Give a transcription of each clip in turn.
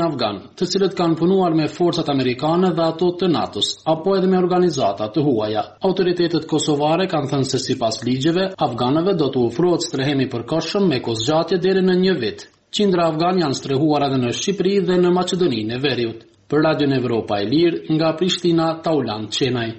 afgan, të cilët kanë punuar me forcat amerikane dhe ato të NATO-s, apo edhe me organizata të huaja. Autoritetet kosovare kanë thënë se sipas ligjeve, afganëve do të ofrohet strehim i përkohshëm me kozgjatje deri në 1 vit. Qindra afgan janë strehuar edhe në Shqipëri dhe në Maqedoninë e Veriut. Për Radion Evropa e Lirë, nga Prishtina, Taulan Qenaj.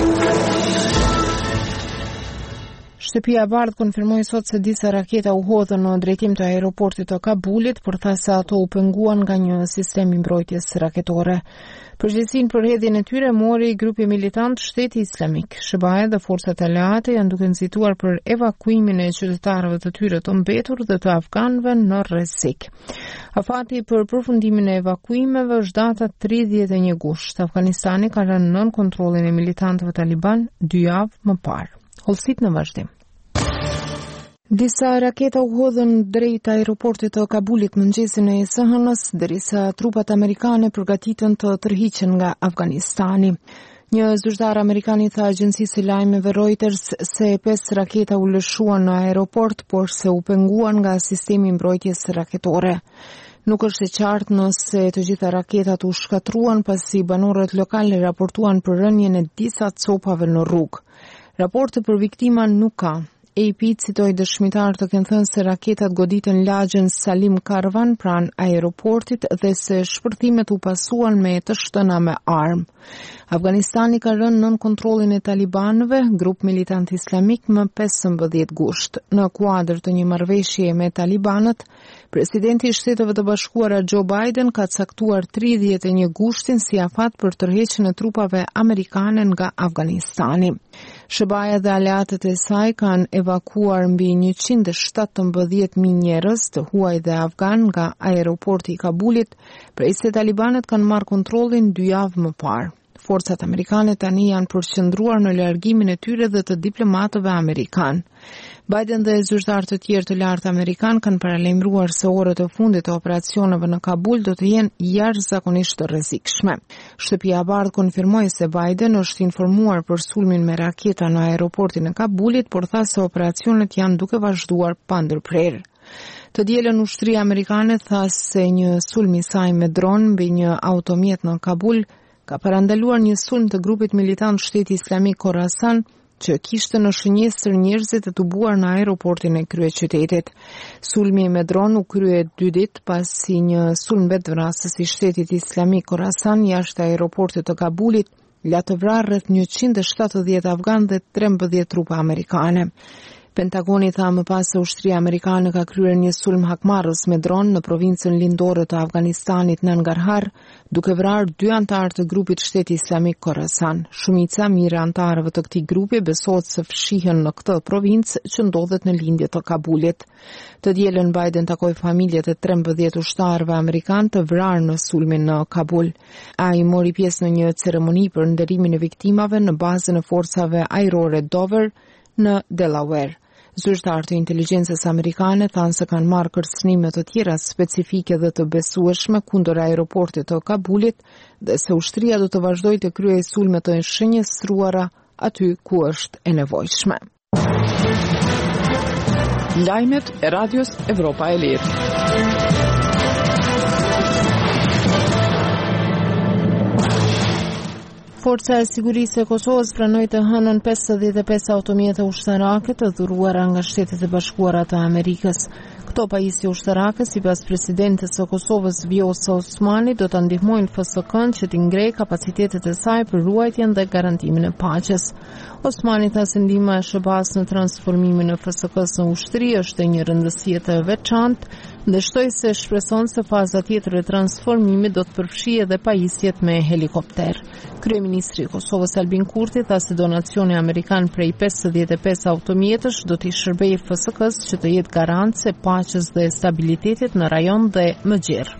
Shtëpia e Bardhë konfirmoi sot se disa raketa u hodhën në drejtim të aeroportit të Kabulit, por tha se ato u penguan nga një sistem i mbrojtjes raketore. Përgjegjësinë për hedhjen e tyre mori grupi militant Shteti Islamik. SBA dhe forcat aleate janë duke nxituar për evakuimin e qytetarëve të tyre të mbetur dhe të afganëve në rrezik. Afati për përfundimin e evakuimeve është data 31 gusht. Afganistani ka rënë nën kontrollin e militantëve taliban 2 javë më parë. Hollësit në vazhdim. Disa raketa u hodhën drejt aeroportit të Kabulit mëngjesin e së-hënës, derisa trupat amerikane përgatiten të tërhiqen nga Afganistani. Një zyrtar amerikan i tha agjencisë së lajmeve Reuters se 5 raketa u lëshuan në aeroport, por se u penguan nga sistemi i mbrojtjes raketore. Nuk është e qartë nëse të gjitha raketat u shkatruan pasi banorët lokalë raportuan për rënien e disa copave në rrugë. Raporte për viktima nuk ka. AP citoi dëshmitar të kenë thënë se raketat goditën lagjen Salim Karvan pranë aeroportit dhe se shpërthimet u pasuan me të shtëna me armë. Afganistani ka rënë nën kontrollin e talibanëve, grup militant islamik, më 15 gusht. Në kuadër të një marrëveshje me talibanët, presidenti i Shteteve të Bashkuara Joe Biden ka caktuar 31 gushtin si afat për tërheqjen e trupave amerikane nga Afganistani. SBA dhe aleatët e saj kanë evakuar mbi 117.000 njerëz të huaj dhe afgan nga aeroporti i Kabulit, prej se talibanët kanë marrë kontrollin 2 javë më parë. Forcat amerikane tani janë përqendruar në largimin e tyre dhe të diplomatëve amerikan. Biden dhe zyrtar të tjerë të lartë amerikan kanë paralajmëruar se orët e fundit të operacioneve në Kabul do të jenë jashtëzakonisht të rrezikshme. Shtëpia e Bardhë konfirmoi se Biden është informuar për sulmin me raketa në aeroportin e Kabulit, por tha se operacionet janë duke vazhduar pa ndërprerje. Të dielën ushtria amerikane tha se një sulm i saj me dron mbi një automjet në Kabul ka parandaluar një sulm të grupit militant Shteti Islamik Khorasan që kishte në shënjestër njerëzit të tubuar në aeroportin e kryeqytetit. Sulmi me dron u krye 2 ditë pasi një sulm vetvrasës i Shtetit Islamik Khorasan jashtë aeroportit të Kabulit la të vrarë rreth 170 afgan dhe 13 trupa amerikane. Pentagoni tha më pas se ushtria amerikane ka kryer një sulm hakmarrës me dron në provincën lindore të Afganistanit Nangarhar, duke vrarë 2 antarë të grupit Shteti Islamik Khorasan. Shumica mirë antarëve të këtij grupi besohet se fshihen në këtë provincë që ndodhet në lindje të Kabulit. Të dielën Biden takoi familjet e 13 ushtarëve amerikan të vrarë në sulmin në Kabul. Ai mori pjesë në një ceremoni për nderimin e viktimave në bazën e forcave ajrore Dover në Delaware. Zyrtarë të inteligjencës amerikane thanë se kanë marrë kërcënime të tjera specifike dhe të besueshme kundër aeroportit të Kabulit dhe se ushtria do të vazhdojë të kryejë sulme të shënjestruara aty ku është e nevojshme. Lajmet e Radios Evropa e Lirë. Forca e Sigurisë e Kosovës pranoi të hënën 55 automjete ushtarake të dhuruara nga Shtetet e Bashkuara të Amerikës. Këto pajisje ushtarake, sipas presidentes së Kosovës Vjosa Osmani, do ta ndihmojnë FSK-n që të ngrejë kapacitetet e saj për ruajtjen dhe garantimin e paqes. Osmani tha se ndihma e SBA-s në transformimin e FSK-s në ushtri është një rëndësi e veçantë dhe shtoi se shpreson se faza tjetër e transformimit do të përfshijë edhe pajisjet me helikopter. Kryeministri i Kosovës Albin Kurti tha se donacioni amerikan prej 55 automjetësh do t'i shërbejë FSK-s që të jetë garancë e paqes dhe stabilitetit në rajon dhe më gjerë.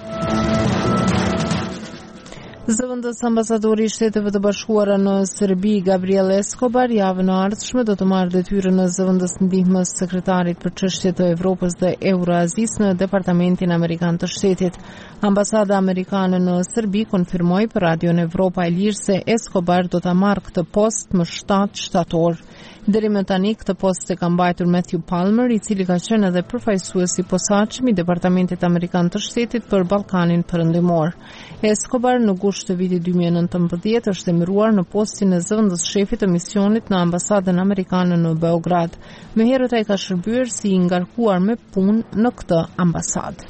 Zëvendës ambasadori i Shteteve të Bashkuara në Serbi, Gabriel Escobar, javën e ardhshme do të marrë detyrën në zëvendës ndihmës sekretarit për çështje të Evropës dhe Euroazisë në Departamentin Amerikan të Shtetit. Ambasada amerikane në Serbi konfirmoi për Radion Evropa e Lirë se Escobar do ta marrë këtë post më 7 shtator. Deri më tani këtë post e ka mbajtur Matthew Palmer, i cili ka qenë edhe përfaqësues i posaçëm i Departamentit Amerikan të Shtetit për Ballkanin Perëndimor. Escobar në gusht të vitit 2019 është emëruar në postin e zëvendës shefit të misionit në ambasadën amerikane në Beograd. Më herët ai ka shërbyer si i ngarkuar me punë në këtë ambasadë.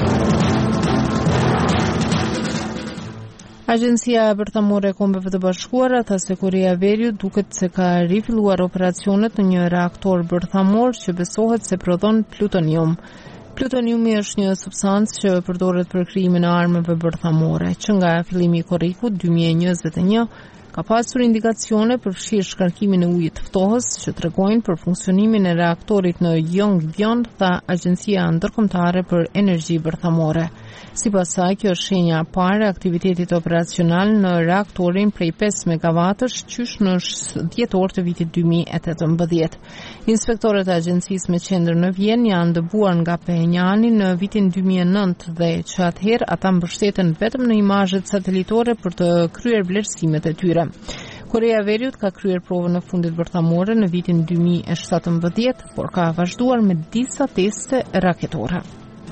Agjencia e Bërthamore e Kombeve të Bashkuara tha se Korea e Veriut duket se ka rifilluar operacionet në një reaktor bërthamor që besohet se prodhon plutonium. Plutoniumi është një substancë që përdoret për krijimin e armëve bërthamore, që nga fillimi i korrikut 2021 ka pasur indikacione për fshirë shkarkimin e ujit të ftohës që tregojnë për funksionimin e reaktorit në Yongbyon, tha Agjencia Ndërkombëtare për Energji Bërthamore. Sipas saj, kjo është shenja e parë e aktivitetit operacional në reaktorin prej 5 megavatësh qysh në dhjetor të vitit 2018. Inspektorët e agjencisë me qendër në Vjenë janë dëbuar nga Pyongyani në vitin 2009 dhe që atëherë ata mbështeten vetëm në imazhet satelitore për të kryer vlerësimet e tyre. Korea e Veriut ka kryer provën e fundit bërthamore në vitin 2017, por ka vazhduar me disa teste raketore.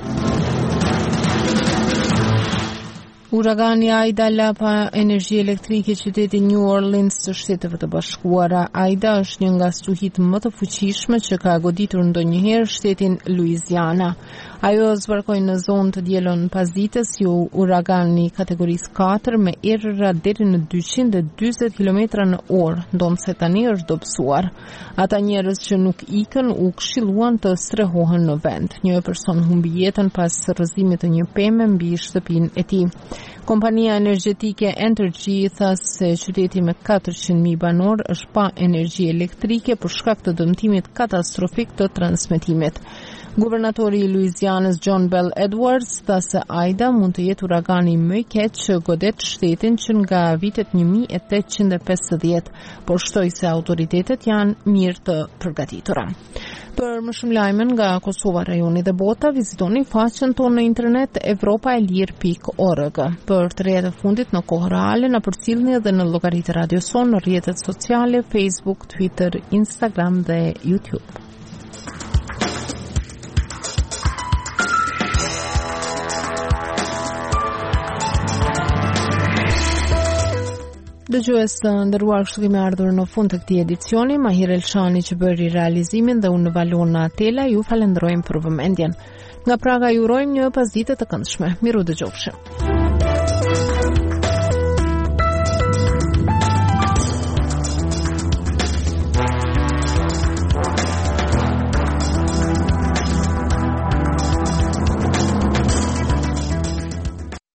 Uragani Aida la pa energji elektrike qytetin New Orleans të Shteteve të Bashkuara. Aida është një nga stuhit më të fuqishme që ka goditur ndonjëherë shtetin Louisiana. Ajo zbarkoi në zonë të dielën pasdites si uragani kategorisë 4 me errëra deri në 240 km/h, ndonse tani është dobësuar. Ata njerëz që nuk ikën u këshilluan të strehohen në vend. Një person humbi jetën pas rrëzimit të një peme mbi shtëpinë e tij. Kompania energjetike Entergy tha se qyteti me 400.000 banor është pa energji elektrike për shkak të dëmtimit katastrofik të transmetimit. Guvernatori i Louisianës John Bell Edwards tha se Aida mund të jetë uragani më i keq që godet shtetin që nga vitet 1850, por shtoi se autoritetet janë mirë të përgatitura. Për më shumë lajme nga Kosova, rajoni dhe bota, vizitoni faqen tonë në internet evropaelir.org. Për të rrjetet e fundit në kohë reale, na përcjellni edhe në llogaritë e Radio Son në rrjetet sociale Facebook, Twitter, Instagram dhe YouTube. Dëgjues të nderuar, kështu kemi ardhur në fund të këtij edicioni. Mahir Elshani që bëri realizimin dhe unë Valona Atela ju falenderojmë për vëmendjen. Nga Praga ju urojmë një pasditë të këndshme. Miru dëgjofshim.